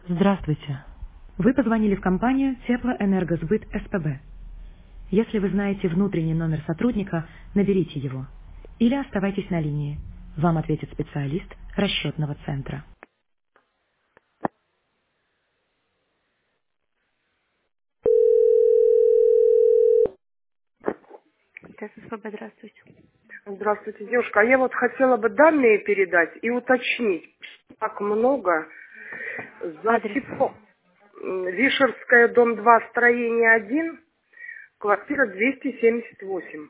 Здравствуйте. Вы позвонили в компанию Теплоэнергосбыт СПБ. Если вы знаете внутренний номер сотрудника, наберите его. Или оставайтесь на линии. Вам ответит специалист расчетного центра. СПБ, здравствуйте. Здравствуйте, девушка. А я вот хотела бы данные передать и уточнить. Так много. За Адрес. тепло. Вишерская, дом 2, строение 1, квартира 278.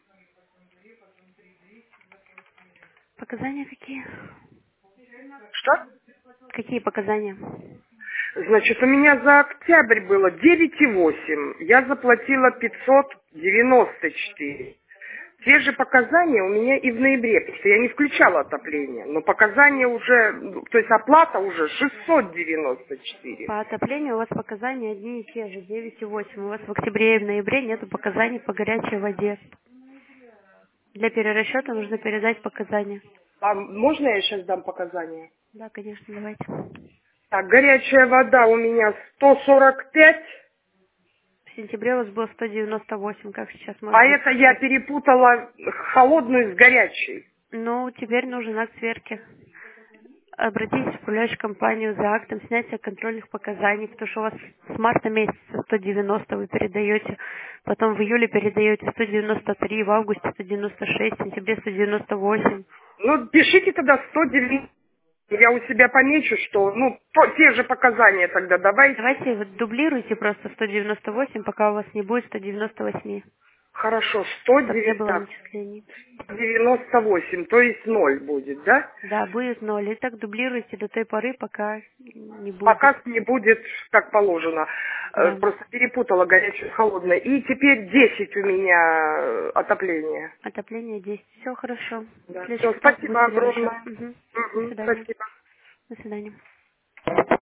Показания какие? Что? Какие показания? Значит, у меня за октябрь было 9,8. Я заплатила 594. Те же показания у меня и в ноябре, потому что я не включала отопление. Но показания уже, то есть оплата уже 694. По отоплению у вас показания одни и те же, 9,8. У вас в октябре и в ноябре нету показаний по горячей воде. Для перерасчета нужно передать показания. А можно я сейчас дам показания? Да, конечно, давайте. Так, горячая вода у меня 145, В сентябре у вас было 198, как сейчас может а быть это я сейчас. перепутала холодную с горячей. Ну, теперь нужен акт сверки. Обратитесь в управляющую компанию за актом снятия контрольных показаний, потому что у вас с марта месяца 190 вы передаете, потом в июле передаете 193, в августе 196, в сентябре 198. Ну, пишите тогда 190. Я у себя помечу, что, те же показания тогда давайте. Давайте вот дублируйте просто 198, пока у вас не будет 198, Хорошо, чтобы не было начислений. 198, то есть 0 будет, да? Да, будет 0. И так дублируйте до той поры, пока не будет. Пока не будет, как положено. Да. Просто перепутала горячее с холодной. И теперь 10 у меня отопление. Отопление 10. Все хорошо. В Да. следующий Все, раз будет спасибо перерасчет. огромное. Угу. До Мгм, свидания. спасибо. До свидания.